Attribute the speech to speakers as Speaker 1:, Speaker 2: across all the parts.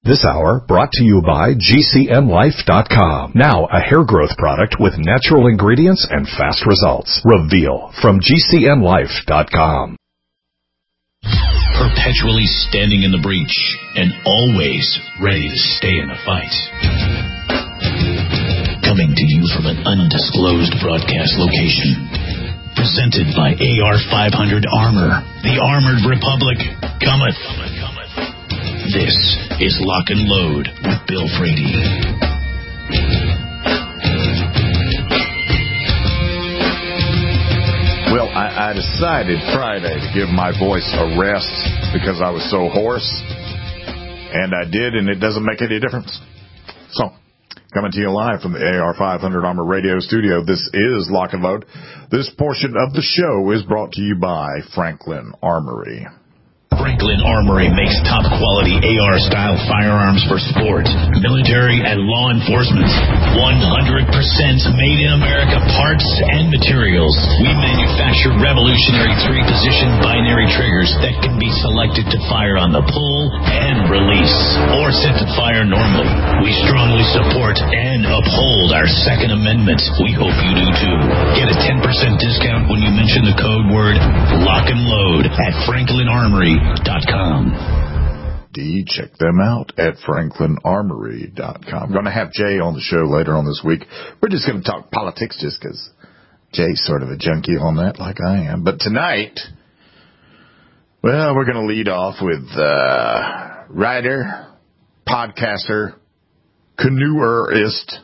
Speaker 1: This hour brought to you by GCNLife.com. Now a hair growth product with natural ingredients and fast results. Reveal from GCNLife.com.
Speaker 2: Perpetually standing in the breach and always ready to stay in the fight. Coming to you from an undisclosed broadcast location. Presented by AR-500 Armor. The Armored Republic cometh. This is Lock and Load with Bill Frady.
Speaker 3: Well, I decided Friday to give my voice a rest because I was so hoarse. And I did, and it doesn't make any difference. So, coming to you live from the AR-500 Armor Radio Studio, this is Lock and Load. This portion of the show is brought to you by Franklin Armory.
Speaker 2: Franklin Armory makes top-quality AR-style firearms for sport, military, and law enforcement. 100% made-in-America parts and materials. We manufacture revolutionary three-position binary triggers that can be selected to fire on the pull and release, or set to fire normally. We strongly support and uphold our Second Amendment. We hope you do too. Get a 10% discount when you mention the code word Lock and Load at FranklinArmory.com.
Speaker 3: Check them out at FranklinArmory.com. I'm going to have Jay on the show later on this week. We're just going to talk politics just because Jay's sort of a junkie on that like I am. But tonight, well, we're going to lead off with writer, podcaster, canoeerist,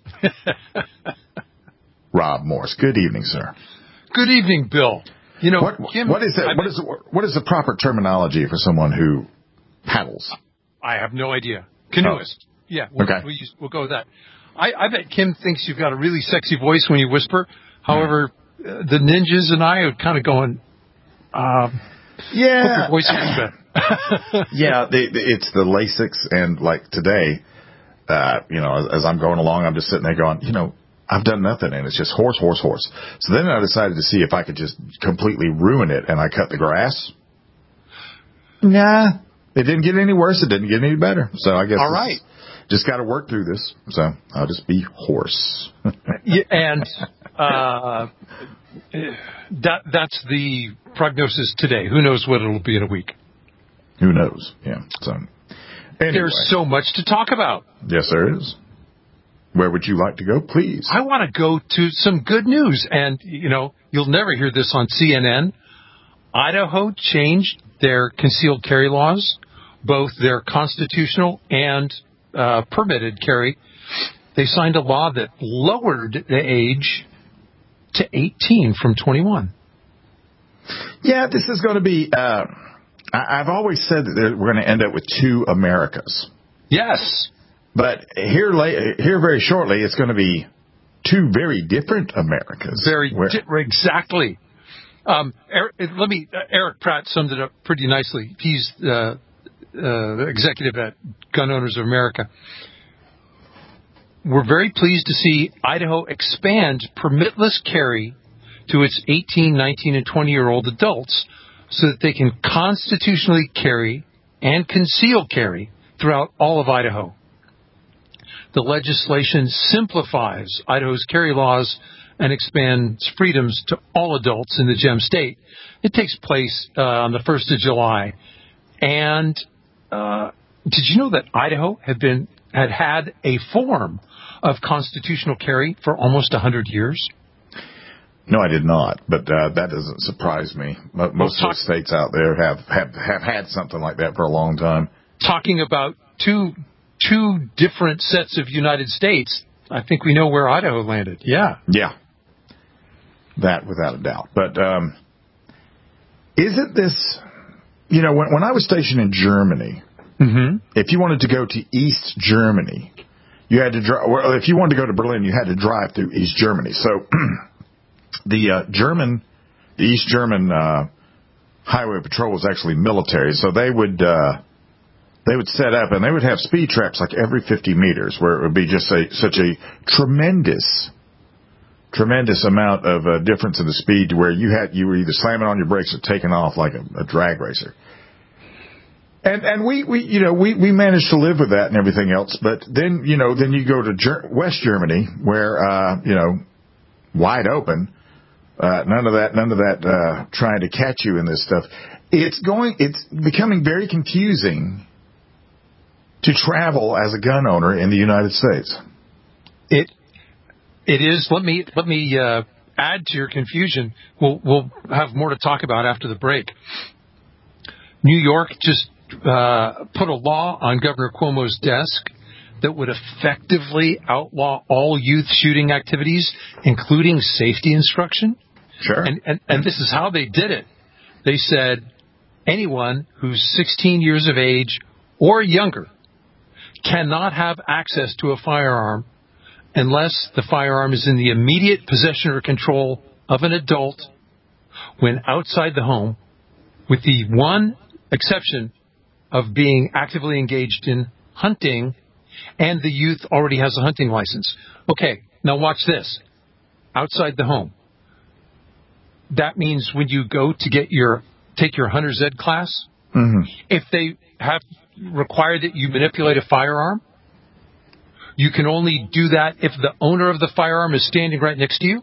Speaker 3: Rob Morse. Good evening, sir.
Speaker 4: Good evening, Bill. You know, Kim,
Speaker 3: what is the proper terminology for someone who paddles?
Speaker 4: I have no idea. Canoeist. Oh. Yeah, we'll go with that. I bet Kim thinks you've got a really sexy voice when you whisper. However, the ninjas and I are kind of going, hope your voice is better.
Speaker 3: Yeah, it's the Lasix, and like today, as I'm going along, I'm just sitting there going, I've done nothing, and it's just horse. So then I decided to see if I could just completely ruin it, and I cut the grass. Nah, it didn't get any worse. It didn't get any better. So I guess just got to work through this. So I'll just be hoarse.
Speaker 4: Yeah, and that's the prognosis today. Who knows what it'll be in a week?
Speaker 3: Who knows? Yeah. So anyway.
Speaker 4: There's so much to talk about.
Speaker 3: Yes, there is. Where would you like to go, please?
Speaker 4: I want to go to some good news. And, you'll never hear this on CNN. Idaho changed their concealed carry laws, both their constitutional and permitted carry. They signed a law that lowered the age to 18 from 21.
Speaker 3: Yeah, this is going to be... I've always said that we're going to end up with two Americas.
Speaker 4: Yes.
Speaker 3: But here very shortly, it's going to be two very different Americas.
Speaker 4: Exactly. Eric Pratt summed it up pretty nicely. He's the executive at Gun Owners of America. We're very pleased to see Idaho expand permitless carry to its 18, 19, and 20-year-old adults so that they can constitutionally carry and conceal carry throughout all of Idaho. The legislation simplifies Idaho's carry laws and expands freedoms to all adults in the GEM state. It takes place on the 1st of July. And did you know that Idaho had a form of constitutional carry for almost 100 years?
Speaker 3: No, I did not, but that doesn't surprise me. Most of the states out there have had something like that for a long time.
Speaker 4: Talking about two different sets of United States, I think we know where Idaho landed. Yeah.
Speaker 3: Yeah. That without a doubt. But isn't this, when I was stationed in Germany, if you wanted to go to East Germany, you had to drive, well, if you wanted to go to Berlin, you had to drive through East Germany. So the East German Highway Patrol was actually military, so they would set up and they would have speed traps like every 50 meters, where it would be just such a tremendous amount of difference in the speed to where you were either slamming on your brakes or taking off like a drag racer. And we managed to live with that and everything else. But then you go to West Germany where wide open, none of that trying to catch you in this stuff. It's becoming very confusing to travel as a gun owner in the United States.
Speaker 4: It is. Let me add to your confusion. We'll have more to talk about after the break. New York just put a law on Governor Cuomo's desk that would effectively outlaw all youth shooting activities, including safety instruction.
Speaker 3: Sure.
Speaker 4: And this is how they did it. They said anyone who's 16 years of age or younger cannot have access to a firearm unless the firearm is in the immediate possession or control of an adult when outside the home, with the one exception of being actively engaged in hunting and the youth already has a hunting license. Okay, now watch this. Outside the home. That means when you go to take your hunter's ed class, if they have required that you manipulate a firearm, you can only do that if the owner of the firearm is standing right next to you.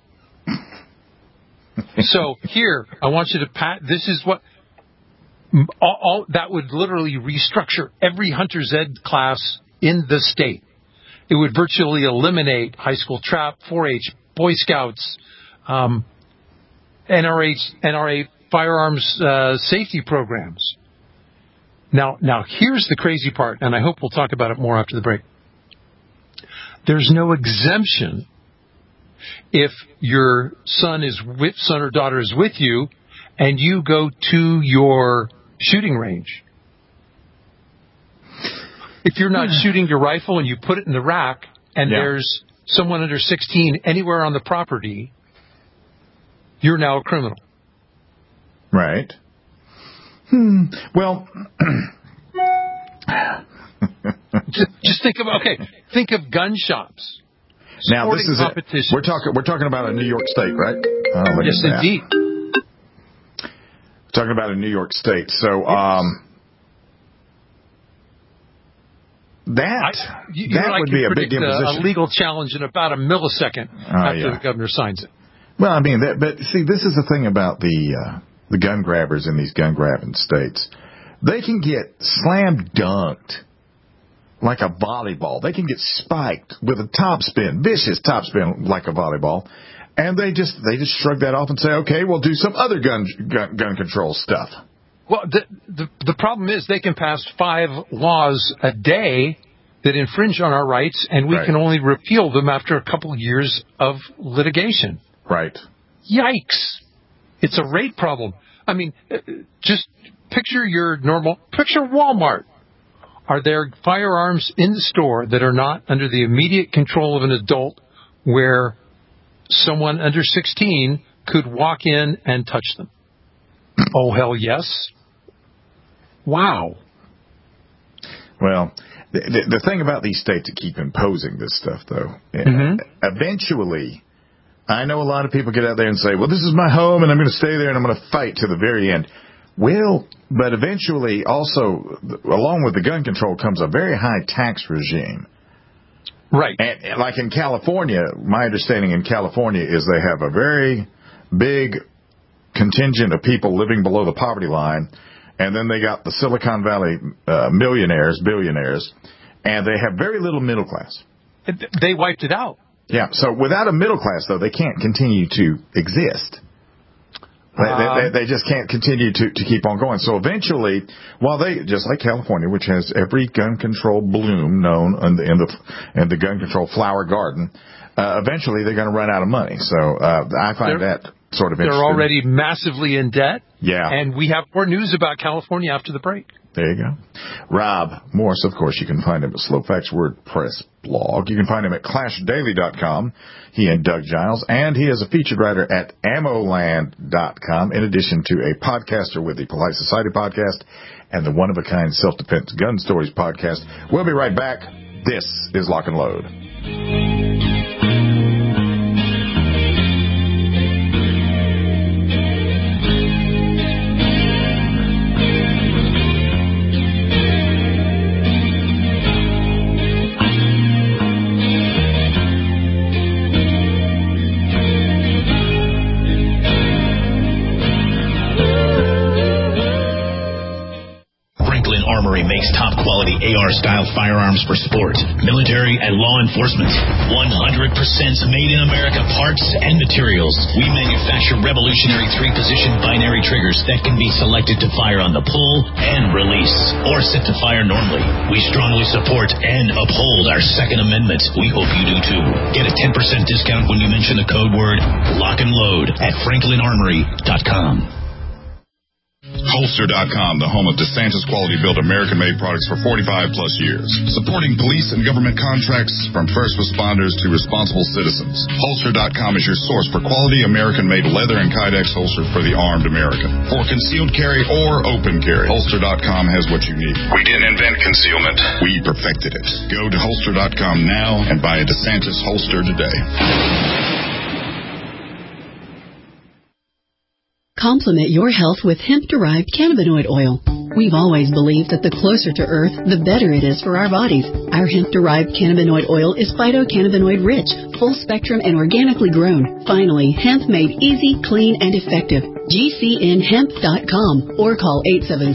Speaker 4: So here, I want you to this is what all that would literally restructure every hunter's ed class in the state. It would virtually eliminate high school trap, 4-H, Boy Scouts, NRA firearms safety programs. Now here's the crazy part, and I hope we'll talk about it more after the break. There's no exemption if your son or daughter is with you and you go to your shooting range. If you're not shooting your rifle and you put it in the rack and there's someone under 16 anywhere on the property, you're now a criminal.
Speaker 3: Right. Well,
Speaker 4: just think of gun shops.
Speaker 3: Now this is we're talking about a New York State, right?
Speaker 4: Yes, indeed.
Speaker 3: Talking about a New York State. So that would be a big imposition.
Speaker 4: A legal challenge in about a millisecond after the governor signs it.
Speaker 3: Well, I mean, but see, this is the thing about the gun grabbers in these gun grabbing states. They can get slam dunked like a volleyball. They can get spiked with a topspin, vicious topspin like a volleyball, and they just shrug that off and say, okay, we'll do some other gun control stuff.
Speaker 4: Well, the problem is they can pass 5 laws a day that infringe on our rights, and we can only repeal them after a couple of years of litigation.
Speaker 3: Right.
Speaker 4: Yikes. It's a rate problem. I mean, just picture Walmart. Are there firearms in the store that are not under the immediate control of an adult where someone under 16 could walk in and touch them? Oh, hell yes. Wow. Well,
Speaker 3: the thing about these states that keep imposing this stuff, though, eventually, I know a lot of people get out there and say, well, this is my home and I'm going to stay there and I'm going to fight to the very end. Well, but eventually also, along with the gun control comes a very high tax regime.
Speaker 4: Right.
Speaker 3: And like in California, my understanding in California is they have a very big contingent of people living below the poverty line, and then they got the Silicon Valley millionaires, billionaires, and they have very little middle class.
Speaker 4: They wiped it out.
Speaker 3: Yeah, so without a middle class, though, they can't continue to exist. They just can't continue to keep on going. So eventually, while they, just like California, which has every gun control bloom known in the gun control flower garden, eventually they're going to run out of money. So I find that sort of interesting.
Speaker 4: They're already massively in debt.
Speaker 3: Yeah.
Speaker 4: And we have more news about California after the break.
Speaker 3: There you go. Rob Morse, of course, you can find him at Slowfac's WordPress blog. You can find him at ClashDaily.com. He and Doug Giles. And he is a featured writer at Ammoland.com, in addition to a podcaster with the Polite Society podcast and the one-of-a-kind Self-Defense Gun Stories podcast. We'll be right back. This is Lock and Load.
Speaker 2: AR-style firearms for sport, military, and law enforcement. 100% made in America parts and materials. We manufacture revolutionary 3-position binary triggers that can be selected to fire on the pull and release, or set to fire normally. We strongly support and uphold our Second Amendment. We hope you do too. Get a 10% discount when you mention the code word Lock and Load at FranklinArmory.com.
Speaker 5: Holster.com, the home of DeSantis quality-built American-made products for 45-plus years. Supporting police and government contracts from first responders to responsible citizens. Holster.com is your source for quality American-made leather and Kydex holsters for the armed American. For concealed carry or open carry, Holster.com has what you need. We didn't invent concealment. We perfected it. Go to Holster.com now and buy a DeSantis holster today.
Speaker 6: Complement your health with hemp-derived cannabinoid oil. We've always believed that the closer to Earth, the better it is for our bodies. Our hemp-derived cannabinoid oil is phytocannabinoid-rich, full-spectrum, and organically grown. Finally, hemp made easy, clean, and effective. GCNhemp.com or call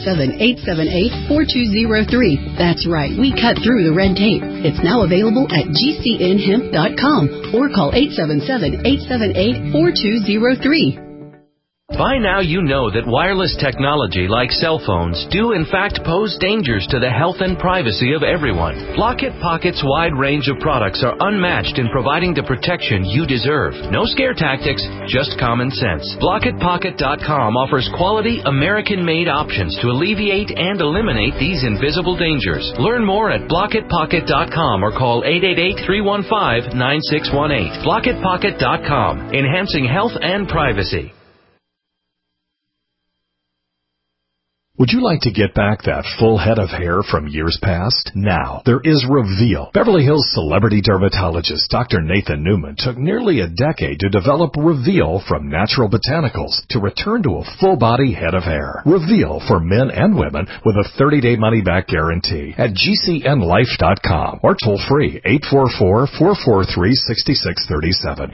Speaker 6: 877-878-4203. That's right, we cut through the red tape. It's now available at GCNhemp.com or call 877-878-4203.
Speaker 7: By now you know that wireless technology like cell phones do in fact pose dangers to the health and privacy of everyone. Block-It Pocket's wide range of products are unmatched in providing the protection you deserve. No scare tactics, just common sense. BlockItPocket.com offers quality American-made options to alleviate and eliminate these invisible dangers. Learn more at BlockItPocket.com or call 888-315-9618. BlockItPocket.com, enhancing health and privacy.
Speaker 1: Would you like to get back that full head of hair from years past? Now, there is Reveal. Beverly Hills celebrity dermatologist Dr. Nathan Newman took nearly a decade to develop Reveal from natural botanicals to return to a full-body head of hair. Reveal for men and women with a 30-day money-back guarantee at GCNlife.com or toll-free 844-443-6637.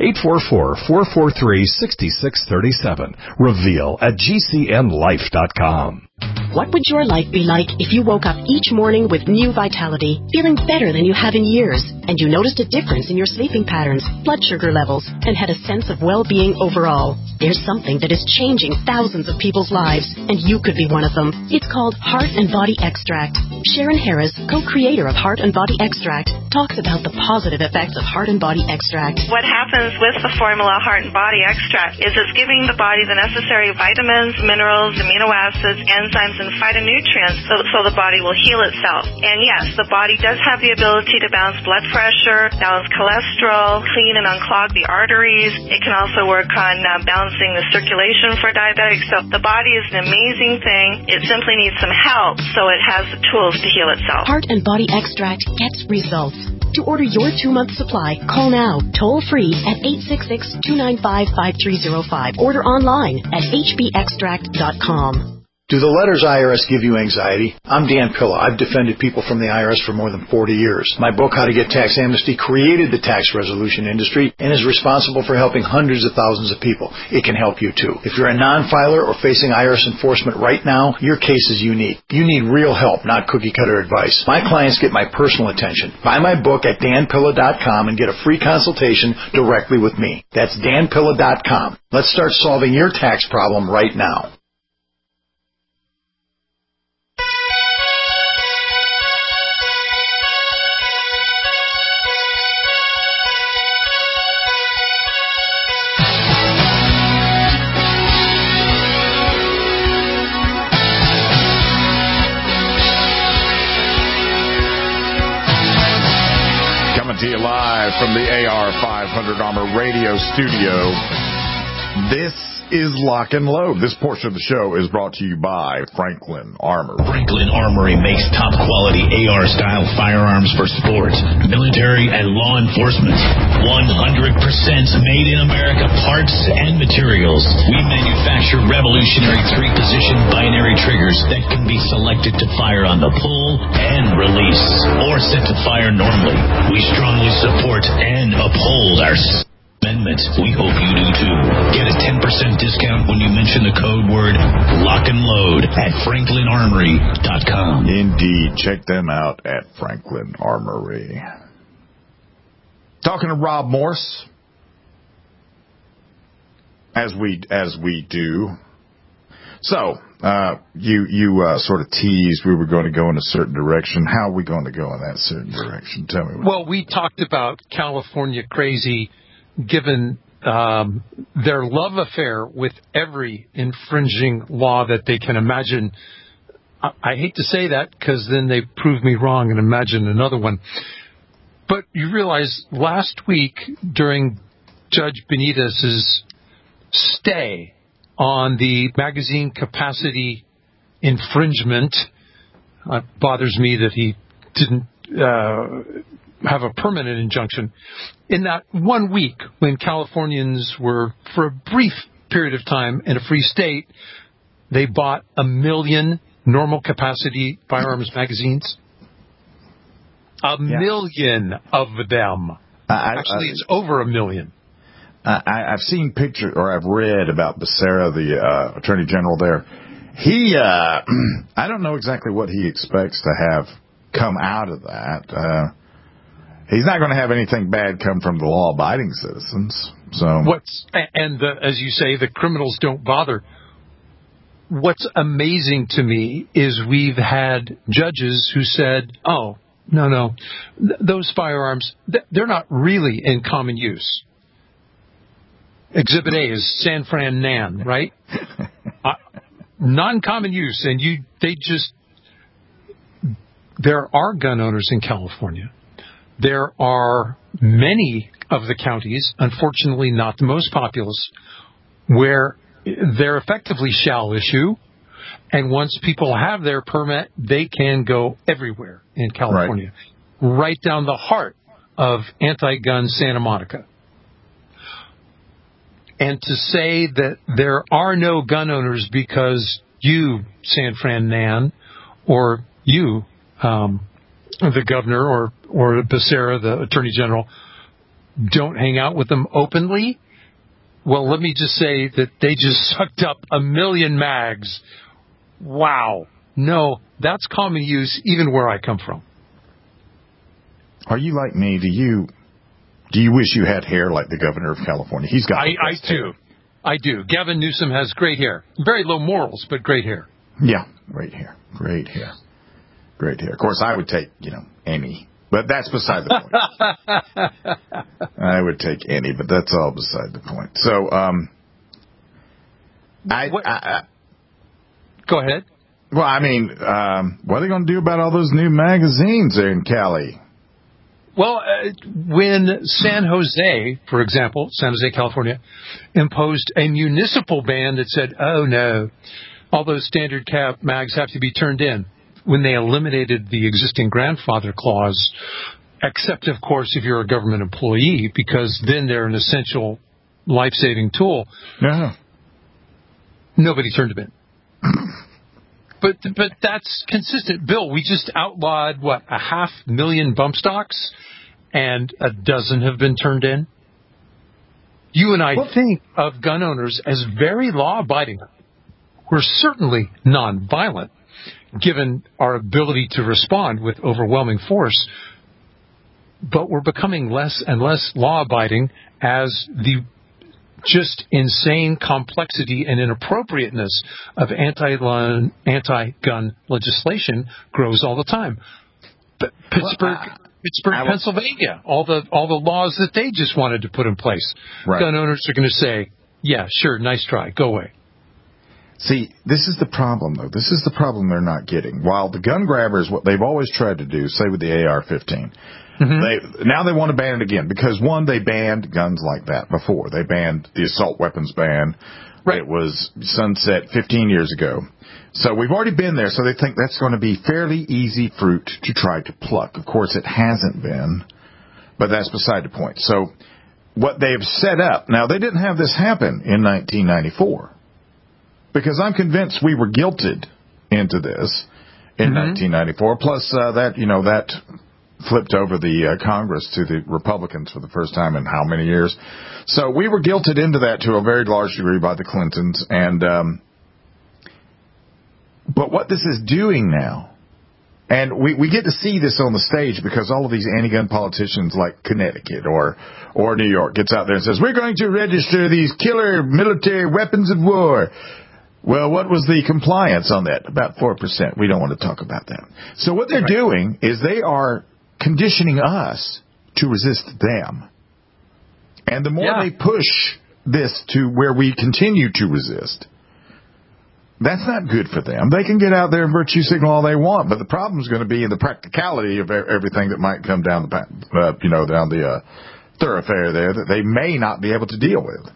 Speaker 1: 844-443-6637. Reveal at GCNlife.com.
Speaker 8: What would your life be like if you woke up each morning with new vitality, feeling better than you have in years, and you noticed a difference in your sleeping patterns, blood sugar levels, and had a sense of well-being overall? There's something that is changing thousands of people's lives, and you could be one of them. It's called Heart and Body Extract. Sharon Harris, co-creator of Heart and Body Extract, talks about the positive effects of Heart and Body Extract.
Speaker 9: What happens with the formula Heart and Body Extract is it's giving the body the necessary vitamins, minerals, amino acids, enzymes, and phytonutrients so the body will heal itself. And yes, the body does have the ability to balance blood pressure, balance cholesterol, clean and unclog the arteries. It can also work on balancing the circulation for diabetics. So the body is an amazing thing. It simply needs some help so it has the tools to heal itself.
Speaker 8: Heart and Body Extract gets results. To order your 2-month supply, call now, toll-free at 866-295-5305. Order online at hbextract.com.
Speaker 10: Do the letters IRS give you anxiety? I'm Dan Pilla. I've defended people from the IRS for more than 40 years. My book, How to Get Tax Amnesty, created the tax resolution industry and is responsible for helping hundreds of thousands of people. It can help you too. If you're a non-filer or facing IRS enforcement right now, your case is unique. You need real help, not cookie-cutter advice. My clients get my personal attention. Buy my book at danpilla.com and get a free consultation directly with me. That's danpilla.com. Let's start solving your tax problem right now.
Speaker 3: To you live from the AR-500 Armor radio studio. This is Lock and Load. This portion of the show is brought to you by Franklin Armory.
Speaker 2: Franklin Armory makes top-quality AR-style firearms for sport, military, and law enforcement. 100% made in America parts and materials. We manufacture revolutionary 3-position binary triggers that can be selected to fire on the pull and release, or set to fire normally. We strongly support and uphold our Amendment. We hope you do too. Get a 10% discount when you mention the code word Lock and Load at FranklinArmory.com.
Speaker 3: Indeed. Check them out at Franklin Armory. Talking to Rob Morse, as we do. So, you sort of teased we were going to go in a certain direction. How are we going to go in that certain direction? Tell me.
Speaker 4: Well, we talked about California crazy, given their love affair with every infringing law that they can imagine. I hate to say that because then they prove me wrong and imagine another one. But you realize last week during Judge Benitez's stay on the magazine capacity infringement, it bothers me that he didn't have a permanent injunction. In that 1 week when Californians were, for a brief period of time, in a free state, they bought 1 million normal capacity firearms magazines. 1 million of them. Actually, it's over 1 million.
Speaker 3: I've seen pictures, or I've read about Becerra, the Attorney General there. He, I don't know exactly what he expects to have come out of that. He's not going to have anything bad come from the law-abiding citizens. So as you say, the criminals don't bother. What's amazing to me is we've had judges who said, "Oh, no, those firearms, they're not really in common use." Exhibit A is San Fran Nan, right? Non-common use, and there are gun owners in California. There are many of the counties, unfortunately not the most populous, where they're effectively shall issue, and once people have their permit, they can go everywhere in California, right down the heart of anti-gun Santa Monica. And to say that there are no gun owners because you, San Fran Nan, or you, the governor, or Becerra, the Attorney General, don't hang out with them openly, well, let me just say that they just sucked up 1 million mags. Wow. No, that's common use even where I come from. Are you like me? Do you wish you had hair like the governor of California? He's got
Speaker 4: I do. Gavin Newsom has great hair. Very low morals, but great hair.
Speaker 3: Yeah, great hair. Of course, I would take, any. But that's beside the point. I would take any, but that's all beside the point. So,
Speaker 4: go ahead.
Speaker 3: Well, I mean, what are they going to do about all those new magazines there in Cali?
Speaker 4: Well, when San Jose, for example, San Jose, California, imposed a municipal ban that said, oh, no, all those standard cap mags have to be turned in, when they eliminated the existing grandfather clause, except, of course, if you're a government employee, because then they're an essential life-saving tool.
Speaker 3: Yeah.
Speaker 4: Nobody turned them in. But that's consistent. Bill, we just outlawed, 500,000 bump stocks, and 12 have been turned in? You and I think of gun owners as very law-abiding. We're certainly non-violent, given our ability to respond with overwhelming force. But we're becoming less and less law-abiding as the just insane complexity and inappropriateness of anti-gun legislation grows all the time. Pittsburgh, Pennsylvania, all the laws that they just wanted to put in place. Right. Gun owners are going to say, yeah, sure, nice try, go away.
Speaker 3: See, this is the problem, though. This is the problem they're not getting. While the gun grabbers, what they've always tried to do, say with the AR-15, now they want to ban it again because, one, they banned guns like that before. They banned the assault weapons ban. Right. It was sunset 15 years ago. So we've already been there, so they think that's going to be fairly easy fruit to try to pluck. Of course, it hasn't been, but that's beside the point. So what they've set up, now they didn't have this happen in 1994 because I'm convinced we were guilted into this in 1994, plus that flipped over the Congress to the Republicans for the first time in how many years. So we were guilted into that to a very large degree by the Clintons. But what this is doing now, and we get to see this on the stage because all of these anti-gun politicians like Connecticut or New York gets out there and says, we're going to register these killer military weapons of war. Well, what was the compliance on that? About 4%. We don't want to talk about that. So what they're doing is they are conditioning us to resist them. And the more they push this to where we continue to resist, that's not good for them. They can get out there and virtue signal all they want, but the problem is going to be in the practicality of everything that might come down the thoroughfare there that they may not be able to deal with.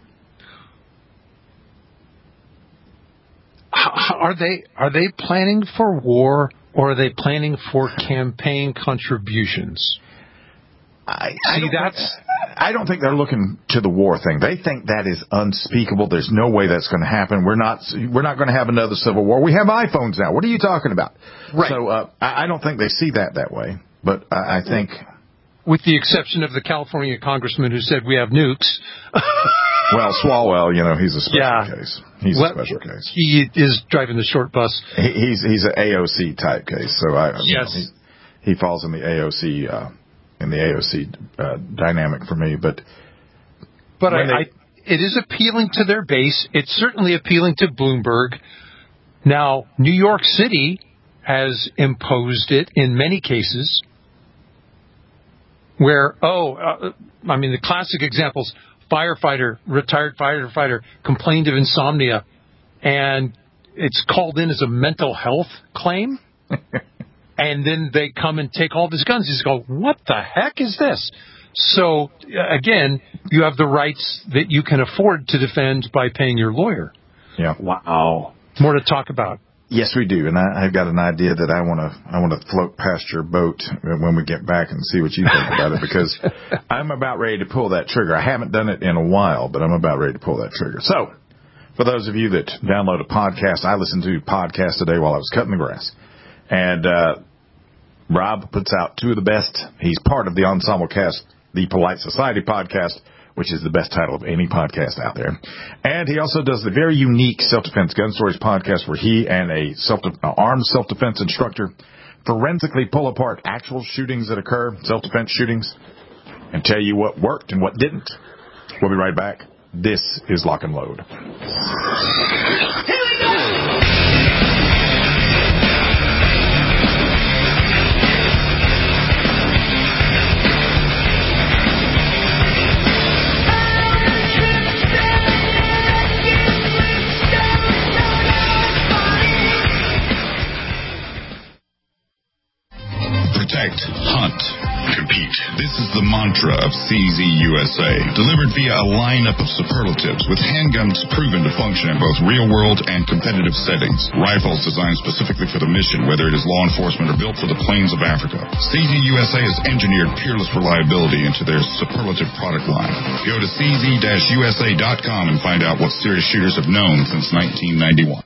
Speaker 4: Are they planning for war, or are they planning for campaign contributions?
Speaker 3: I don't think they're looking to the war thing. They think that is unspeakable. There's no way that's going to happen. We're not going to have another civil war. We have iPhones now. What are you talking about? Right. So I don't think they see that way. But I think,
Speaker 4: with the exception of the California congressman who said we have nukes.
Speaker 3: Well, Swalwell, he's a special case. He's a special case.
Speaker 4: He is driving the short bus.
Speaker 3: He's an AOC type case. So he falls in the AOC. In the AOC dynamic for me, but it is appealing to their base. It's certainly appealing to Bloomberg.
Speaker 4: Now, New York City has imposed it in many cases where, the classic examples, retired firefighter complained of insomnia, and it's called in as a mental health claim. And then they come and take all of his guns. You just go, what the heck is this? So, again, you have the rights that you can afford to defend by paying your lawyer.
Speaker 3: Yeah.
Speaker 4: Wow. More to talk about.
Speaker 3: Yes, we do. And I've got an idea that I want to float past your boat when we get back and see what you think about it, because I'm about ready to pull that trigger. I haven't done it in a while, but I'm about ready to pull that trigger. So, for those of you that download a podcast, I listened to a podcast today while I was cutting the grass. And Rob puts out two of the best. He's part of the Ensemble Cast, the Polite Society podcast, which is the best title of any podcast out there. And he also does the very unique Self-Defense Gun Stories podcast, where he and a armed self-defense instructor forensically pull apart actual shootings that occur, self-defense shootings, and tell you what worked and what didn't. We'll be right back. This is Lock and Load.
Speaker 5: Protect, hunt, compete. This is the mantra of CZ USA, delivered via a lineup of superlatives with handguns proven to function in both real-world and competitive settings. Rifles designed specifically for the mission, whether it is law enforcement or built for the plains of Africa. CZ USA has engineered peerless reliability into their superlative product line. Go to cz-usa.com and find out what serious shooters have known since 1991.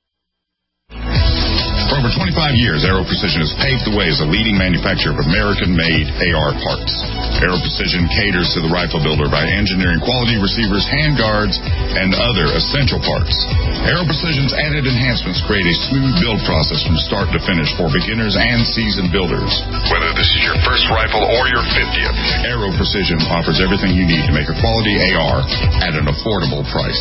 Speaker 5: For over 25 years, Aero Precision has paved the way as a leading manufacturer of American-made AR parts. Aero Precision caters to the rifle builder by engineering quality receivers, handguards, and other essential parts. Aero Precision's added enhancements create a smooth build process from start to finish for beginners and seasoned builders. Whether this is your first rifle or your 50th, Aero Precision offers everything you need to make a quality AR at an affordable price.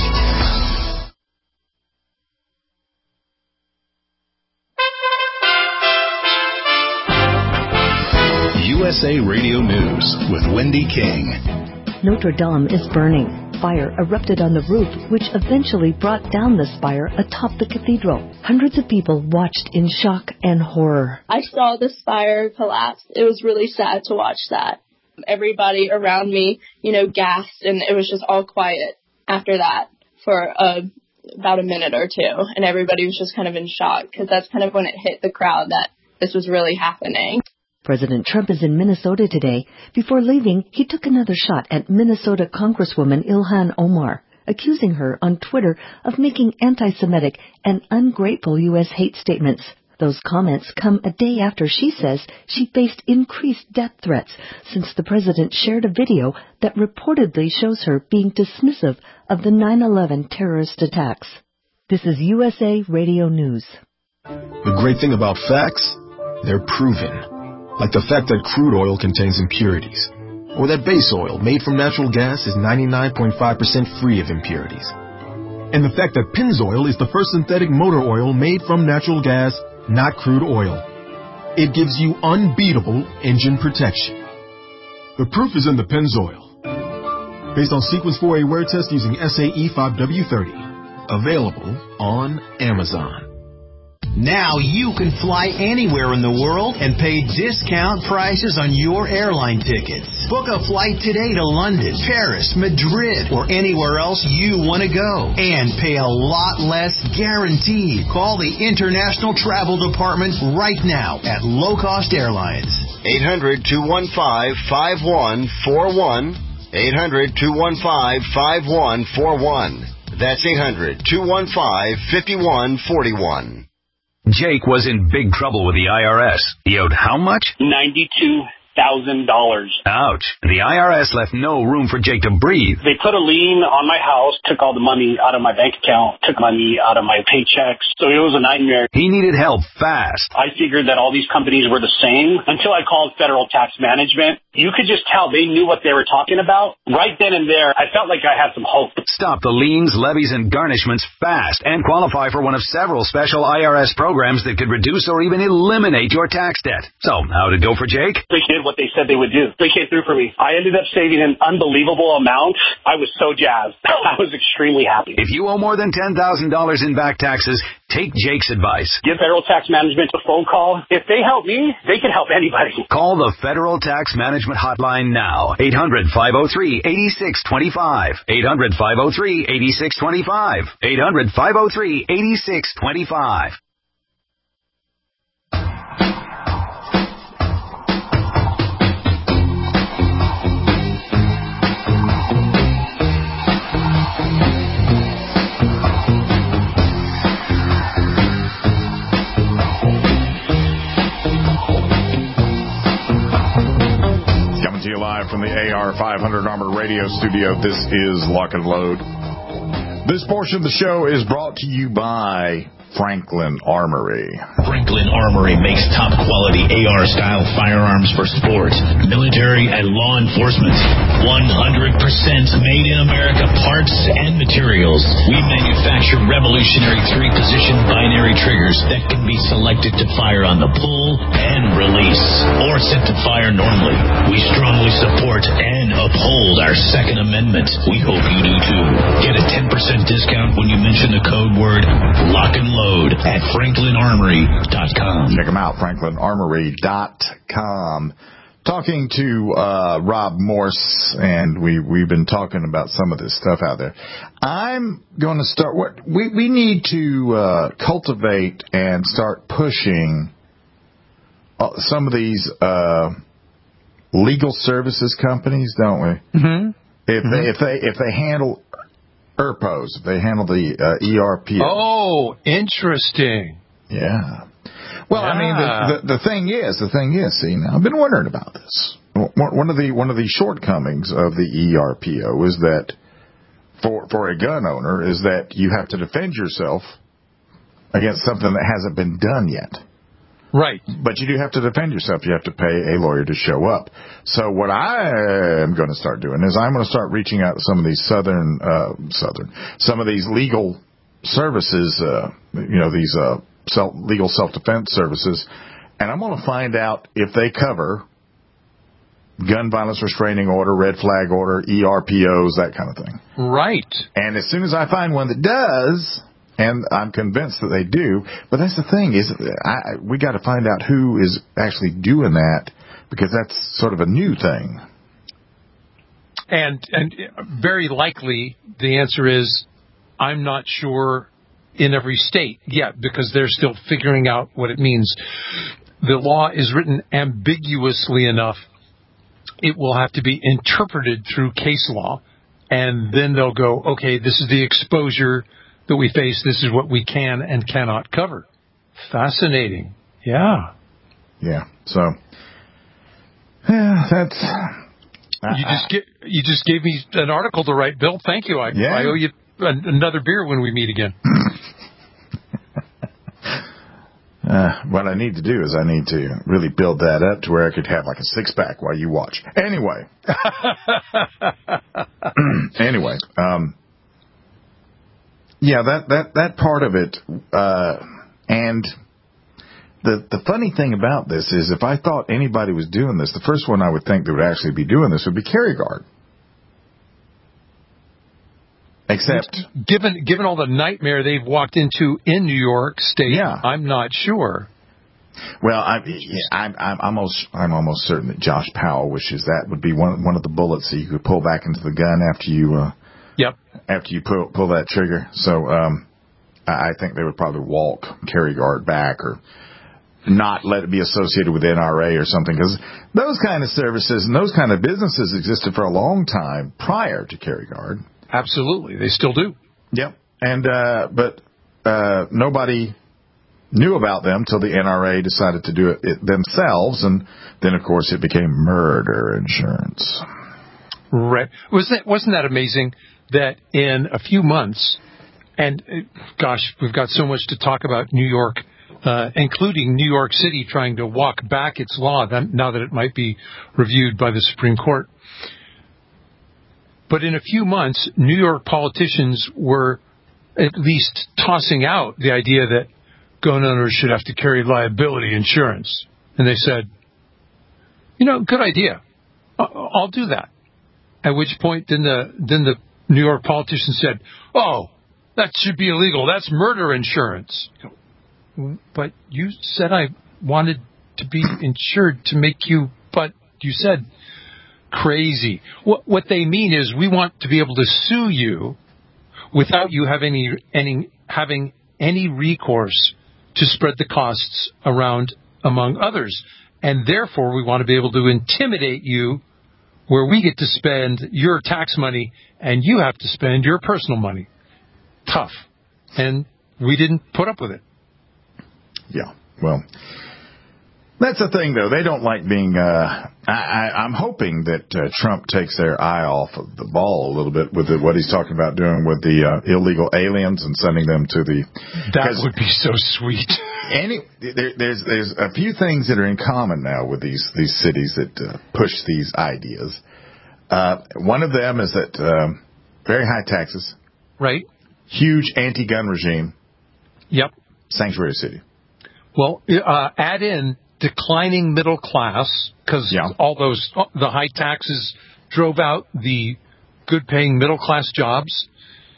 Speaker 1: USA Radio News with Wendy King.
Speaker 11: Notre Dame is burning. Fire erupted on the roof, which eventually brought down the spire atop the cathedral. Hundreds of people watched in shock and horror.
Speaker 12: I saw the spire collapse. It was really sad to watch that. Everybody around me, gasped, and it was just all quiet after that for about a minute or two. And everybody was just kind of in shock, because that's kind of when it hit the crowd that this was really happening.
Speaker 11: President Trump is in Minnesota today. Before leaving, he took another shot at Minnesota Congresswoman Ilhan Omar, accusing her on Twitter of making anti-Semitic and ungrateful U.S. hate statements. Those comments come a day after she says she faced increased death threats since the president shared a video that reportedly shows her being dismissive of the 9/11 terrorist attacks. This is USA Radio News.
Speaker 13: The great thing about facts, they're proven. Like the fact that crude oil contains impurities, or that base oil made from natural gas is 99.5% free of impurities. And the fact that Pennzoil is the first synthetic motor oil made from natural gas, not crude oil. It gives you unbeatable engine protection. The proof is in the Pennzoil. Based on Sequence 4A wear test using SAE 5W30. Available on Amazon.
Speaker 14: Now you can fly anywhere in the world and pay discount prices on your airline tickets. Book a flight today to London, Paris, Madrid, or anywhere else you want to go. And pay a lot less guaranteed. Call the International Travel Department right now at Low Cost Airlines.
Speaker 15: 800-215-5141. 800-215-5141. That's 800-215-5141.
Speaker 2: Jake was in big trouble with the IRS. He owed how much?
Speaker 16: $92,000.
Speaker 2: Ouch. The IRS left no room for Jake to breathe.
Speaker 16: They put a lien on my house, took all the money out of my bank account, took money out of my paychecks. So it was a nightmare.
Speaker 2: He needed help fast.
Speaker 16: I figured that all these companies were the same until I called Federal Tax Management. You could just tell they knew what they were talking about. Right then and there, I felt like I had some hope.
Speaker 2: Stop the liens, levies, and garnishments fast and qualify for one of several special IRS programs that could reduce or even eliminate your tax debt. So, how'd it go for Jake?
Speaker 16: They did what they said they would do. They came through for me. I ended up saving an unbelievable amount. I was so jazzed. I was extremely happy.
Speaker 2: If you owe more than $10,000 in back taxes, take Jake's advice.
Speaker 16: Give Federal Tax Management a phone call. If they help me, they can help anybody.
Speaker 2: Call the Federal Tax Management Hotline now. 800-503-8625. 800-503-8625. 800-503-8625.
Speaker 3: To you live from the AR 500 Armor Radio Studio. This is Lock and Load. This portion of the show is brought to you by Franklin Armory.
Speaker 2: Franklin Armory makes top quality AR-style firearms for sports, military, and law enforcement. 100% made in America parts and materials. We manufacture revolutionary 3-position binary triggers that can be selected to fire on the pull and release, or set to fire normally. We strongly support and uphold our Second Amendment. We hope you do too. Get a 10% discount when you mention the code word Lock and Load at FranklinArmory.com.
Speaker 3: Check them out, FranklinArmory.com. Talking to Rob Morse, and we've been talking about some of this stuff out there. I'm going to start. We need to cultivate and start pushing some of these legal services companies, don't we?
Speaker 4: Mm-hmm.
Speaker 3: If they handle ERPOs, if they handle the ERP.
Speaker 4: Oh, interesting.
Speaker 3: Yeah. Well, I mean, the thing is, see, now I've been wondering about this. One of the shortcomings of the ERPO is that for a gun owner is that you have to defend yourself against something that hasn't been done yet.
Speaker 4: Right.
Speaker 3: But you do have to defend yourself. You have to pay a lawyer to show up. So what I am going to start doing is I'm going to start reaching out to some of these some of these legal services, these legal self-defense services, and I'm going to find out if they cover gun violence restraining order, red flag order, ERPOs, that kind of thing.
Speaker 4: Right.
Speaker 3: And as soon as I find one that does, and I'm convinced that they do, but that's the thing is we got to find out who is actually doing that, because that's sort of a new thing.
Speaker 4: And very likely the answer is I'm not sure in every state yet, because they're still figuring out what it means. The law is written ambiguously enough. It will have to be interpreted through case law, and then they'll go, okay, this is the exposure that we face. This is what we can and cannot cover. Fascinating. Yeah.
Speaker 3: Yeah. So, yeah, that's...
Speaker 4: You just gave me an article to write, Bill. Thank you. I owe you another beer when we meet again.
Speaker 3: What I need to do is I need to really build that up to where I could have like a six-pack while you watch. Anyway. Yeah, that part of it, and the funny thing about this is if I thought anybody was doing this, the first one I would think that would actually be doing this would be CareGuard. Except,
Speaker 4: given all the nightmare they've walked into in New York State, I'm not sure.
Speaker 3: Well, I'm almost certain that Josh Powell wishes that would be one of the bullets that you could pull back into the gun after you pull that trigger. So I think they would probably walk CareGuard back or not let it be associated with NRA or something, because those kind of services and those kind of businesses existed for a long time prior to CareGuard.
Speaker 4: Absolutely. They still do.
Speaker 3: Yep. And, but nobody knew about them till the NRA decided to do it themselves. And then, of course, it became murder insurance.
Speaker 4: Right. Wasn't that amazing that in a few months, and gosh, we've got so much to talk about New York, including New York City trying to walk back its law now that it might be reviewed by the Supreme Court. But in a few months, New York politicians were at least tossing out the idea that gun owners should have to carry liability insurance. And they said, good idea. I'll do that. At which point then the New York politicians said, oh, that should be illegal. That's murder insurance. But you said I wanted to be insured to make you, but you said crazy. What they mean is we want to be able to sue you without you having any recourse to spread the costs around among others. And therefore, we want to be able to intimidate you where we get to spend your tax money and you have to spend your personal money. Tough. And we didn't put up with it.
Speaker 3: Yeah. Well, that's the thing, though. They don't like being... I'm hoping that Trump takes their eye off of the ball a little bit with what he's talking about doing with the illegal aliens and sending them to the...
Speaker 4: That would be so sweet.
Speaker 3: There's a few things that are in common now with these cities that push these ideas. One of them is that very high taxes.
Speaker 4: Right.
Speaker 3: Huge anti-gun regime.
Speaker 4: Yep.
Speaker 3: Sanctuary city.
Speaker 4: Well, add in declining middle class, because the high taxes drove out the good-paying middle-class jobs,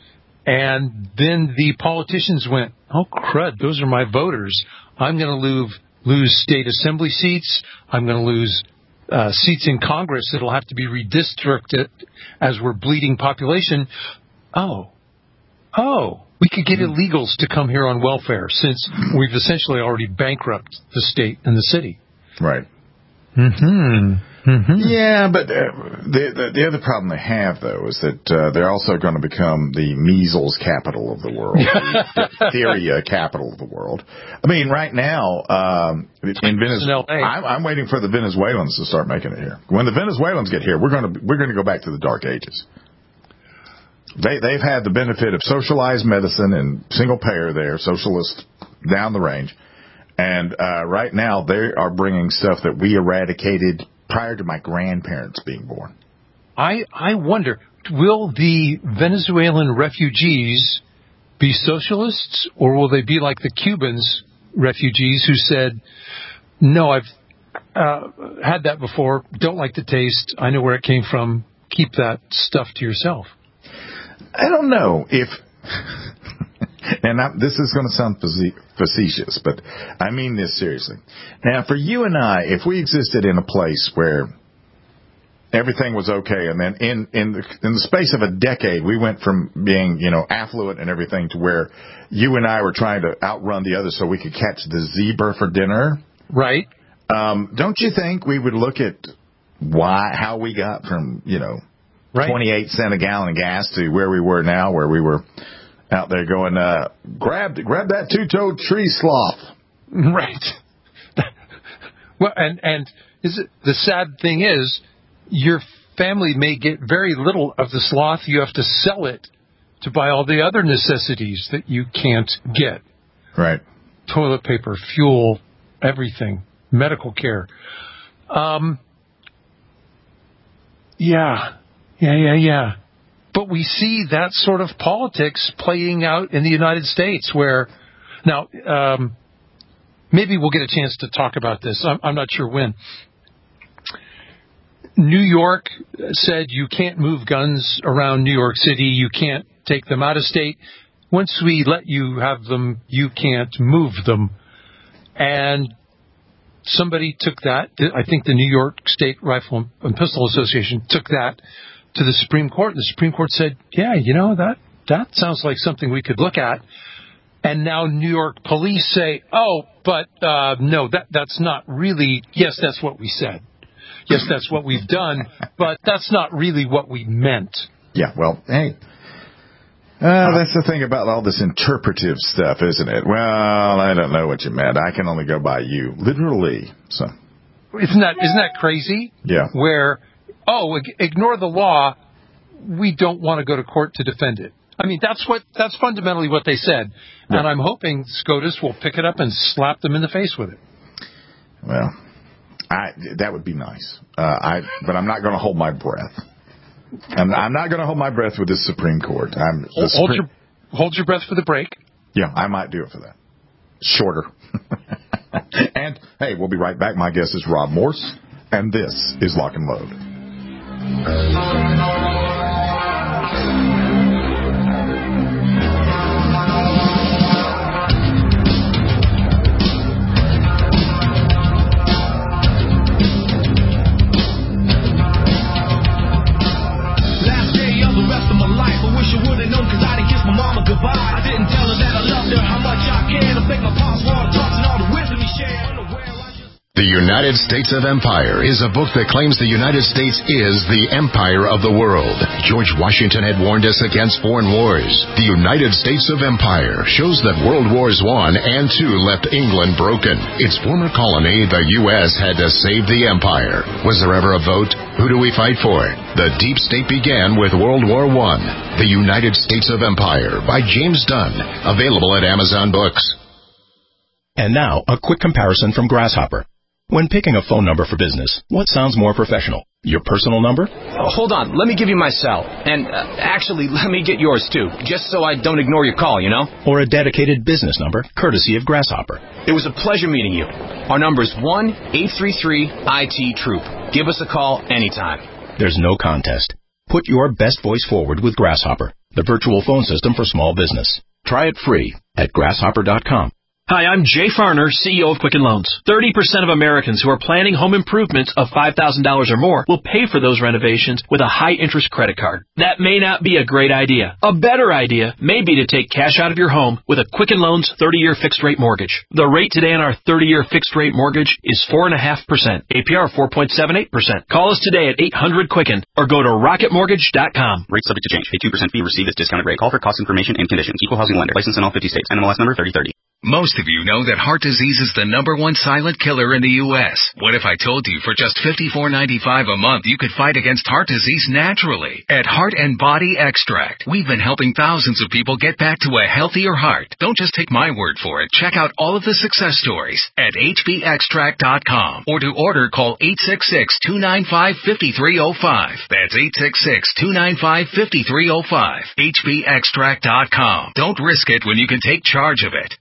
Speaker 4: and then the politicians went, oh, crud, those are my voters. I'm going to lose state assembly seats. I'm going to lose seats in Congress that will have to be redistricted as we're bleeding population. Oh, we could get illegals to come here on welfare since we've essentially already bankrupted the state and the city.
Speaker 3: Right.
Speaker 4: Mm-hmm. Mm-hmm.
Speaker 3: Yeah, but the other problem they have, though, is that they're also going to become the measles capital of the world, the diphtheria capital of the world. I mean, right now, in Venezuela, I'm waiting for the Venezuelans to start making it here. When the Venezuelans get here, we're going to go back to the Dark Ages. They've had the benefit of socialized medicine and single payer there, socialist down the range. And right now they are bringing stuff that we eradicated prior to my grandparents being born.
Speaker 4: I wonder, will the Venezuelan refugees be socialists, or will they be like the Cubans refugees who said, no, I've had that before, don't like the taste, I know where it came from, keep that stuff to yourself?
Speaker 3: I don't know if, and this is going to sound facetious, but I mean this seriously. Now, for you and I, if we existed in a place where everything was okay, and then in the space of a decade, we went from being, affluent and everything to where you and I were trying to outrun the others so we could catch the zebra for dinner.
Speaker 4: Right.
Speaker 3: Don't you think we would look at how we got from,
Speaker 4: right.
Speaker 3: 28 cents a gallon of gas to where we were now, where we were out there going, grab that two-toed tree sloth.
Speaker 4: Right. Well, and the sad thing is, your family may get very little of the sloth. You have to sell it to buy all the other necessities that you can't get.
Speaker 3: Right.
Speaker 4: Toilet paper, fuel, everything, medical care. Yeah. But we see that sort of politics playing out in the United States where, now, maybe we'll get a chance to talk about this. I'm not sure when. New York said you can't move guns around New York City. You can't take them out of state. Once we let you have them, you can't move them. And somebody took that. I think the New York State Rifle and Pistol Association took that to the Supreme Court. And the Supreme Court said, yeah, that sounds like something we could look at. And now New York police say, no, that's not really, yes, that's what we said. Yes, that's what we've done, but that's not really what we meant.
Speaker 3: Yeah, well, hey, that's the thing about all this interpretive stuff, isn't it? Well, I don't know what you meant. I can only go by you, literally. So,
Speaker 4: isn't that crazy?
Speaker 3: Yeah.
Speaker 4: Where, ignore the law. We don't want to go to court to defend it. I mean, that's fundamentally what they said, yeah. And I'm hoping SCOTUS will pick it up and slap them in the face with it.
Speaker 3: Well, that would be nice. But I'm not going to hold my breath. I'm not going to hold my breath with this Supreme Court.
Speaker 4: Hold your breath for the break.
Speaker 3: Yeah, I might do it for that. Shorter. And, hey, we'll be right back. My guest is Rob Morse, and this is Lock and Load.
Speaker 17: I didn't tell her that I loved her, how much I care to make my past water talks and all the wisdom he shared.
Speaker 18: The United States of Empire is a book that claims the United States is the empire of the world. George Washington had warned us against foreign wars. The United States of Empire shows that World Wars I and II left England broken. Its former colony, the U.S., had to save the empire. Was there ever a vote? Who do we fight for? The deep state began with World War I. The United States of Empire by James Dunn. Available at Amazon Books.
Speaker 19: And now, a quick comparison from Grasshopper. When picking a phone number for business, what sounds more professional? Your personal number?
Speaker 20: Oh, hold on. Let me give you my cell. And actually, let me get yours, too. Just so I don't ignore your call, you know?
Speaker 19: Or a dedicated business number, courtesy of Grasshopper.
Speaker 20: It was a pleasure meeting you. Our number is 1-833-IT-TROOP. Give us a call anytime.
Speaker 19: There's no contest. Put your best voice forward with Grasshopper, the virtual phone system for small business. Try it free at grasshopper.com.
Speaker 21: Hi, I'm Jay Farner, CEO of Quicken Loans. 30% of Americans who are planning home improvements of $5,000 or more will pay for those renovations with a high-interest credit card. That may not be a great idea. A better idea may be to take cash out of your home with a Quicken Loans 30-year fixed-rate mortgage. The rate today on our 30-year fixed-rate mortgage is 4.5%, APR 4.78%. Call us today at 800-QUICKEN or go to rocketmortgage.com.
Speaker 22: Rate subject to change. Pay 2% fee. Receive this discounted rate. Call for cost information and conditions. Equal housing lender. License in all 50 states. NMLS number 3030.
Speaker 23: Most of you know that heart disease is the #1 silent killer in the U.S. What if I told you for just $54.95 a month you could fight against heart disease naturally? At Heart and Body Extract, we've been helping thousands of people get back to a healthier heart. Don't just take my word for it. Check out all of the success stories at hbextract.com, or to order, call 866-295-5305. That's 866-295-5305. hbextract.com. Don't risk it when you can take charge of it.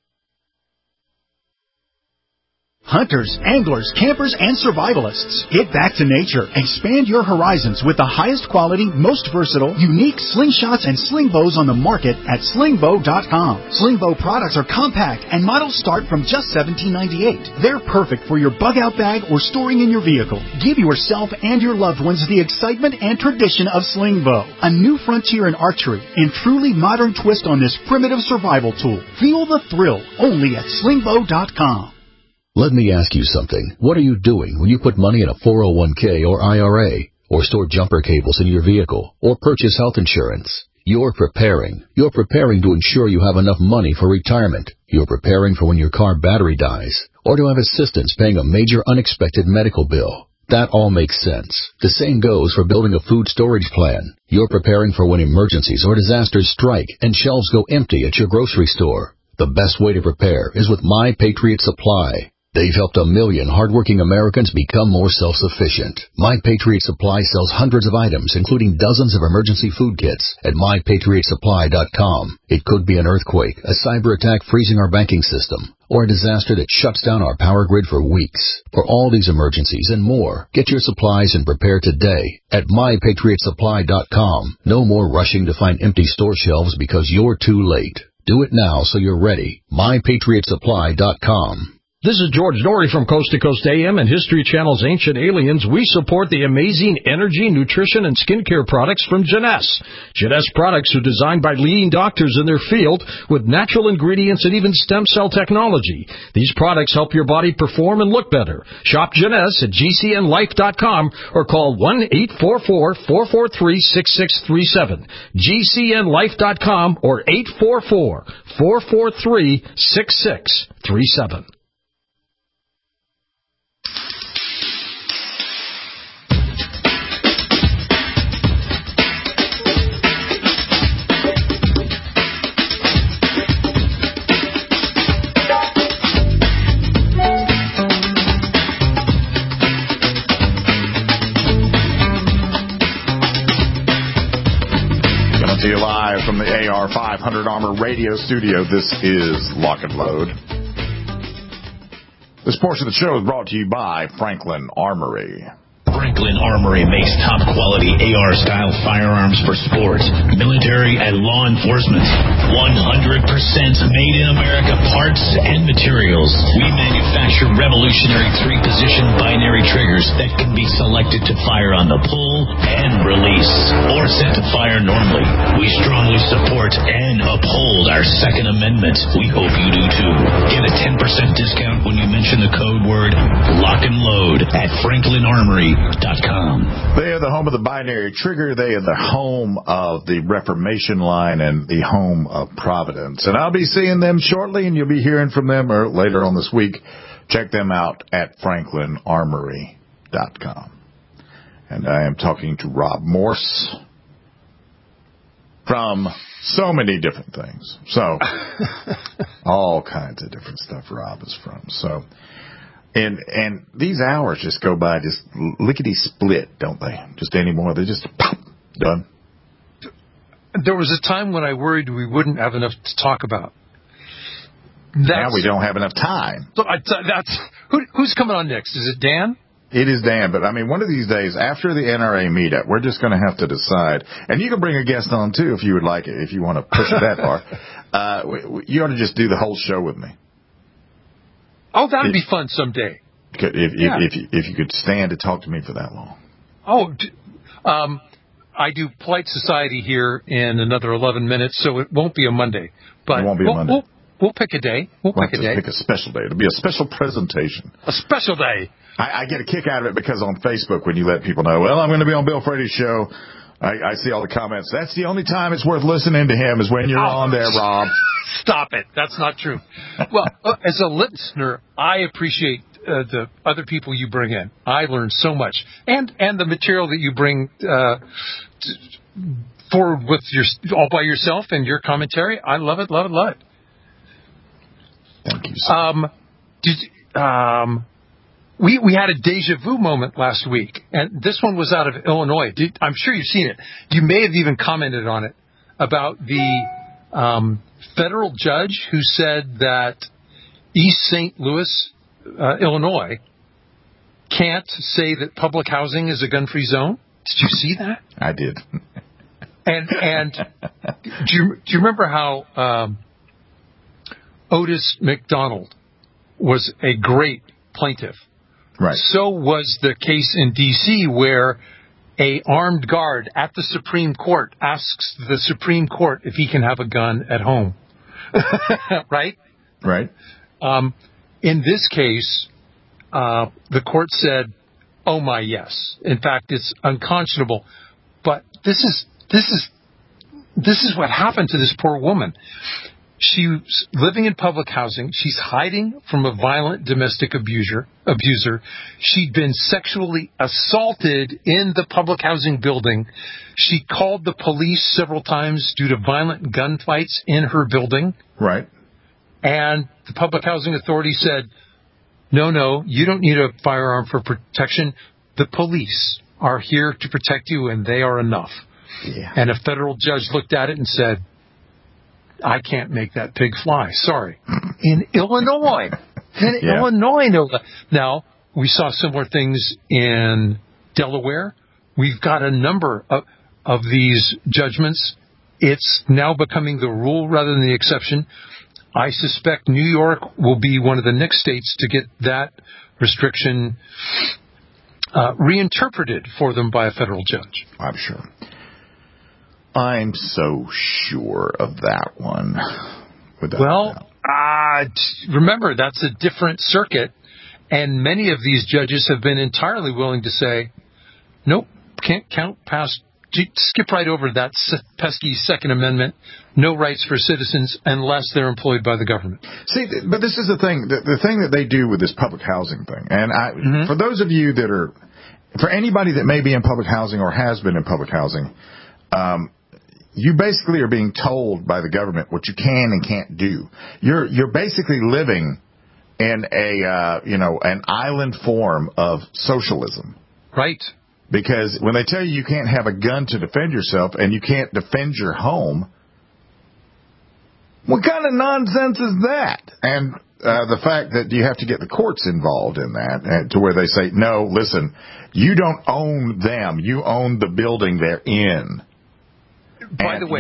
Speaker 24: Hunters, anglers, campers, and survivalists. Get back to nature. Expand your horizons with the highest quality, most versatile, unique slingshots and sling bows on the market at slingbow.com. Slingbow products are compact and models start from just $17.98. They're perfect for your bug-out bag or storing in your vehicle. Give yourself and your loved ones the excitement and tradition of Slingbow, a new frontier in archery and truly modern twist on this primitive survival tool. Feel the thrill only at slingbow.com.
Speaker 25: Let me ask you something. What are you doing when you put money in a 401k or IRA, or store jumper cables in your vehicle, or purchase health insurance? You're preparing. You're preparing to ensure you have enough money for retirement. You're preparing for when your car battery dies, or to have assistance paying a major unexpected medical bill. That all makes sense. The same goes for building a food storage plan. You're preparing for when emergencies or disasters strike and shelves go empty at your grocery store. The best way to prepare is with My Patriot Supply. They've helped 1 million hardworking Americans become more self-sufficient. My Patriot Supply sells hundreds of items, including dozens of emergency food kits at MyPatriotSupply.com. It could be an earthquake, a cyber attack freezing our banking system, or a disaster that shuts down our power grid for weeks. For all these emergencies and more, get your supplies and prepare today at MyPatriotSupply.com. No more rushing to find empty store shelves because you're too late. Do it now so you're ready. MyPatriotSupply.com.
Speaker 6: This is George Norrie from Coast to Coast AM and History Channel's Ancient Aliens. We support the amazing energy, nutrition, and skincare products from Jeunesse. Jeunesse products are designed by leading doctors in their field with natural ingredients and even stem cell technology. These products help your body perform and look better. Shop Jeunesse at GCNlife.com or call 1-844-443-6637. GCNlife.com or 844-443-6637.
Speaker 3: To you live from the AR 500 Armor Radio Studio. This is Lock and Load. This portion of the show is brought to you by Franklin Armory.
Speaker 2: Franklin Armory makes top-quality AR-style firearms for sports, military, and law enforcement. 100% made-in-America parts and materials. We manufacture revolutionary 3-position binary triggers that can be selected to fire on the pull and release, or set to fire normally. We strongly support and uphold our Second Amendment. We hope you do too. Get a 10% discount when you mention the code word Lock and Load at FranklinArmory.com.
Speaker 3: They are the home of the binary trigger. They are the home of the Reformation line and the home of Providence. And I'll be seeing them shortly, and you'll be hearing from them later on this week. Check them out at FranklinArmory.com. And I am talking to Rob Morse from so many different things. So, all kinds of different stuff Rob is from. So, and these hours just go by just lickety-split, don't they? Just anymore. They're just pop, done.
Speaker 4: There was a time when I worried we wouldn't have enough to talk about.
Speaker 3: Now we don't have enough time.
Speaker 4: So who's coming on next? Is it Dan?
Speaker 3: It is Dan, but I mean, one of these days, after the NRA meetup, we're just going to have to decide. And you can bring a guest on, too, if you would like it, if you want to push it that far. You ought to just do the whole show with me.
Speaker 4: Oh, that would be fun someday.
Speaker 3: If you could stand to talk to me for that long.
Speaker 4: Oh, I do Polite Society here in another 11 minutes, so it won't be a Monday. But
Speaker 3: it won't be a Monday.
Speaker 4: We'll pick a day. We'll pick
Speaker 3: a special day. It'll be a special presentation.
Speaker 4: A special day.
Speaker 3: I get a kick out of it because on Facebook, when you let people know, well, I'm going to be on Bill Freddy's show, I see all the comments. That's the only time it's worth listening to him is when you're on there, Rob.
Speaker 4: Stop it. That's not true. Well, as a listener, I appreciate the other people you bring in. I learn so much. And the material that you bring forward with all by yourself and your commentary. I love it, love it, love it.
Speaker 3: Thank you, sir.
Speaker 4: We had a deja vu moment last week, and this one was out of Illinois. I'm sure you've seen it. You may have even commented on it about the federal judge who said that East St. Louis, Illinois, can't say that public housing is a gun-free zone. Did you see that?
Speaker 3: I did.
Speaker 4: And do you remember how Otis McDonald was a great plaintiff?
Speaker 3: Right.
Speaker 4: So was the case in D.C. where a armed guard at the Supreme Court asks the Supreme Court if he can have a gun at home. Right?
Speaker 3: Right.
Speaker 4: In this case, the court said, oh my, yes. In fact, it's unconscionable. But this is this is what happened to this poor woman. She's living in public housing. She's hiding from a violent domestic abuser. She'd been sexually assaulted in the public housing building. She called the police several times due to violent gunfights in her building.
Speaker 3: Right.
Speaker 4: And the public housing authority said, no, you don't need a firearm for protection. The police are here to protect you, and they are enough.
Speaker 3: Yeah.
Speaker 4: And a federal judge looked at it and said, I can't make that pig fly. Sorry. In Illinois. Illinois. No. Now, we saw similar things in Delaware. We've got a number of these judgments. It's now becoming the rule rather than the exception. I suspect New York will be one of the next states to get that restriction reinterpreted for them by a federal judge.
Speaker 3: I'm sure. I'm so sure of that one.
Speaker 4: Remember, that's a different circuit, and many of these judges have been entirely willing to say, nope, can't count past, skip right over that pesky Second Amendment, no rights for citizens unless they're employed by the government.
Speaker 3: See, but this is the thing, the thing that they do with this public housing thing, and for those of you that are, for anybody that may be in public housing or has been in public housing, you basically are being told by the government what you can and can't do. You're basically living in an island form of socialism.
Speaker 4: Right.
Speaker 3: Because when they tell you can't have a gun to defend yourself and you can't defend your home, what kind of nonsense is that? And the fact that you have to get the courts involved in that to where they say, no, listen, you don't own them. You own the building they're in.
Speaker 4: By the way,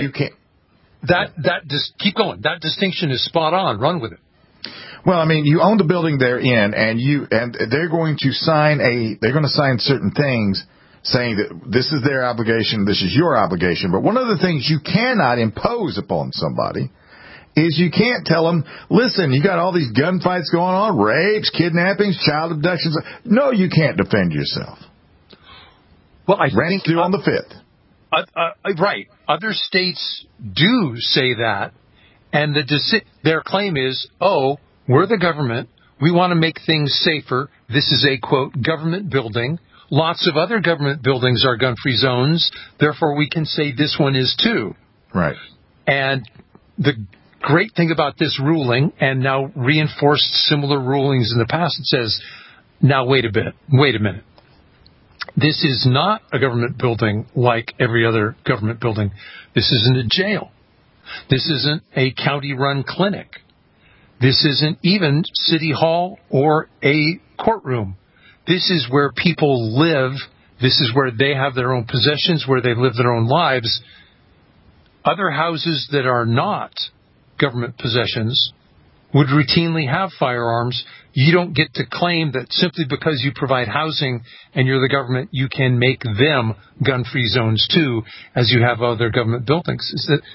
Speaker 4: keep going. That distinction is spot on. Run with it.
Speaker 3: Well, I mean, you own the building they're in, and they're going to sign certain things saying that this is their obligation, this is your obligation. But one of the things you cannot impose upon somebody is you can't tell them, listen, you got all these gunfights going on, rapes, kidnappings, child abductions. No, you can't defend yourself.
Speaker 4: Well, I
Speaker 3: think due on the 5th.
Speaker 4: Right. Other states do say that, and their claim is, we're the government. We want to make things safer. This is a, quote, government building. Lots of other government buildings are gun-free zones. Therefore, we can say this one is too.
Speaker 3: Right.
Speaker 4: And the great thing about this ruling, and now reinforced similar rulings in the past, it says, now wait a minute. This is not a government building like every other government building. This isn't a jail. This isn't a county-run clinic. This isn't even City Hall or a courtroom. This is where people live. This is where they have their own possessions, where they live their own lives. Other houses that are not government possessions would routinely have firearms. You don't get to claim that simply because you provide housing and you're the government, you can make them gun-free zones too, as you have other government buildings.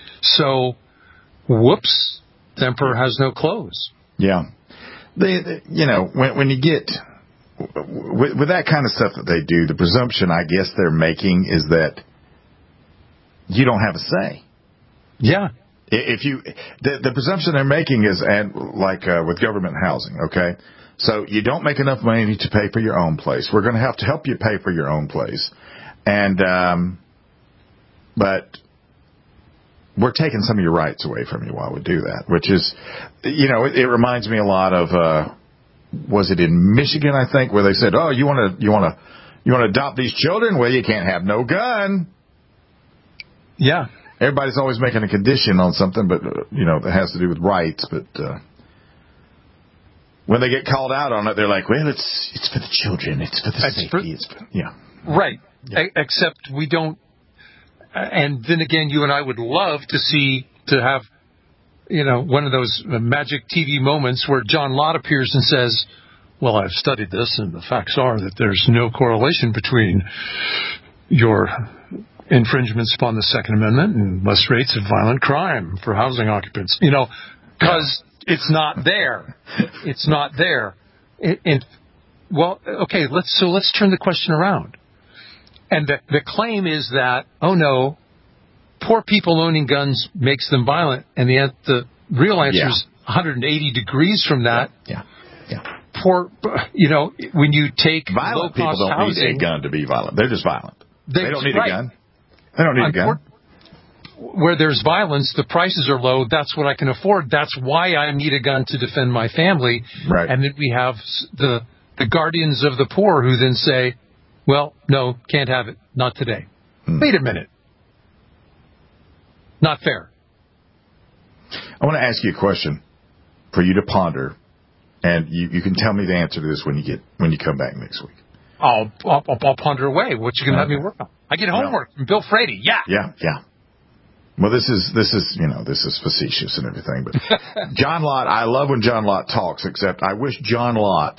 Speaker 4: Whoops, the emperor has no clothes.
Speaker 3: Yeah. When you get with that kind of stuff that they do, the presumption I guess they're making is that you don't have a say.
Speaker 4: Yeah.
Speaker 3: The presumption they're making is, with government housing, okay? So you don't make enough money to pay for your own place. We're going to have to help you pay for your own place. And, but we're taking some of your rights away from you while we do that, which is, it reminds me a lot of, was it in Michigan, I think, where they said, you want to adopt these children? Well, you can't have no gun.
Speaker 4: Yeah.
Speaker 3: Everybody's always making a condition on something, but, that has to do with rights. But when they get called out on it, they're like, well, it's for the children. It's for the safety.
Speaker 4: Right. Yeah. Except we don't. And then again, you and I would love to have, one of those magic TV moments where John Lott appears and says, well, I've studied this, and the facts are that there's no correlation between your infringements upon the Second Amendment and less rates of violent crime for housing occupants, because it's not there. It's not there. Let's turn the question around. And the claim is that, poor people owning guns makes them violent, and the real answer is 180 degrees from that.
Speaker 3: Yeah.
Speaker 4: Poor, when you take
Speaker 3: violent people don't
Speaker 4: housing,
Speaker 3: need a gun to be violent. They're just violent. They don't need a gun. They don't need a gun.
Speaker 4: Where there's violence, the prices are low. That's what I can afford. That's why I need a gun to defend my family.
Speaker 3: Right.
Speaker 4: And then we have the guardians of the poor who then say, well, no, can't have it. Not today. Wait a minute. Not fair.
Speaker 3: I want to ask you a question for you to ponder, and you can tell me the answer to this when you come back next week.
Speaker 4: I'll ponder away. What you going to have me work on? I get homework from Bill Frady. Yeah.
Speaker 3: Well, this is facetious and everything, but John Lott, I love when John Lott talks, except I wish John Lott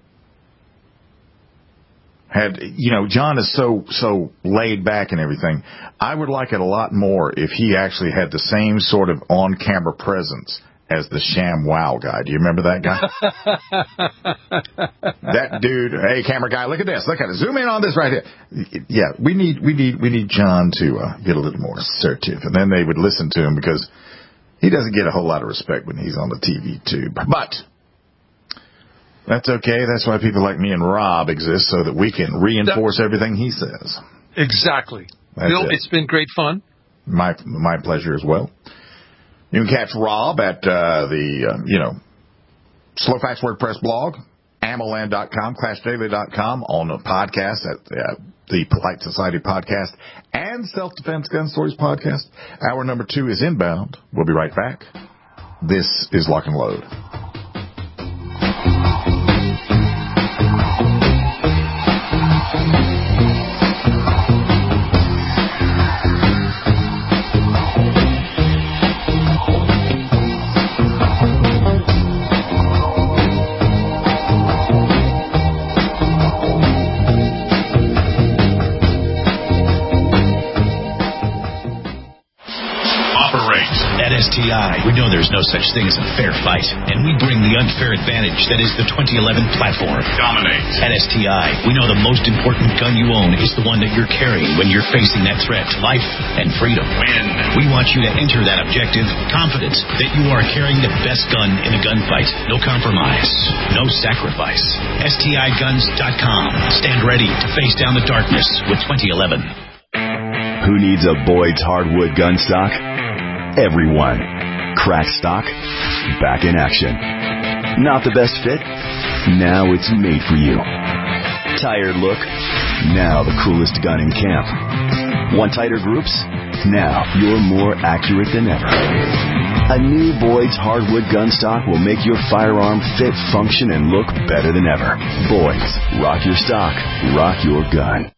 Speaker 3: had, John is so laid back and everything. I would like it a lot more if he actually had the same sort of on-camera presence as the ShamWow guy. Do you remember that guy? That dude, hey, camera guy, look at this. Look at it. Zoom in on this right here. Yeah, we need John to get a little more assertive. And then they would listen to him because he doesn't get a whole lot of respect when he's on the TV tube. But that's okay. That's why people like me and Rob exist, so that we can reinforce everything he says.
Speaker 4: Exactly. Bill, it's been great fun.
Speaker 3: My pleasure as well. You can catch Rob at the Slow Facts WordPress blog, AmmoLand.com, ClashDaily.com, on the podcast at the Polite Society podcast and Self-Defense Gun Stories podcast. Hour number 2 is inbound. We'll be right back. This is Lock and Load.
Speaker 2: STI, we know there's no such thing as a fair fight, and we bring the unfair advantage that is the 2011 platform. Dominate. At STI, we know the most important gun you own is the one that you're carrying when you're facing that threat, life and freedom. Win. We want you to enter that objective confident that you are carrying the best gun in a gunfight. No compromise, no sacrifice. STIguns.com. Stand ready to face down the darkness with 2011.
Speaker 5: Who needs a Boyd's hardwood gun stock? Everyone. Crack stock, back in action. Not the best fit? Now it's made for you. Tired look? Now the coolest gun in camp. Want tighter groups? Now you're more accurate than ever. A new Boyd's hardwood gun stock will make your firearm fit, function, and look better than ever. Boyd's. Rock your stock. Rock your gun.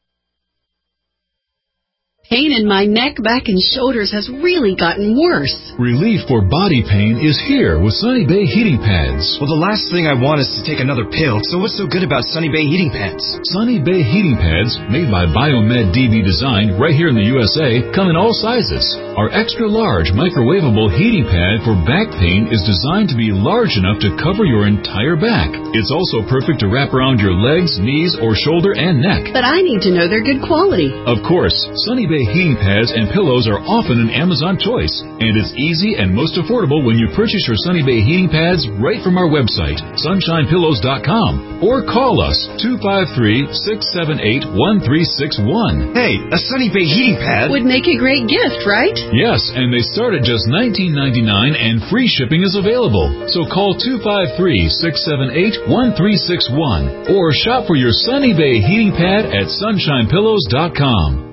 Speaker 7: Pain in my neck, back, and shoulders has really gotten worse.
Speaker 8: Relief for body pain is here with Sunny Bay heating pads.
Speaker 9: Well, the last thing I want is to take another pill, so what's so good about Sunny Bay heating pads?
Speaker 8: Sunny Bay heating pads, made by Biomed DB Design right here in the USA, come in all sizes. Our extra large microwavable heating pad for back pain is designed to be large enough to cover your entire back. It's also perfect to wrap around your legs, knees, or shoulder and neck.
Speaker 7: But I need to know they're good quality.
Speaker 8: Of course, Sunny Bay heating pads and pillows are often an Amazon choice, and it's easy and most affordable when you purchase your Sunny Bay heating pads right from our website, sunshinepillows.com, or call us 253-678-1361.
Speaker 9: Hey, a Sunny Bay heating pad
Speaker 7: would make a great gift, right?
Speaker 8: Yes, and they start at just $19.99 and free shipping is available. So call 253-678-1361 or shop for your Sunny Bay heating pad at sunshinepillows.com.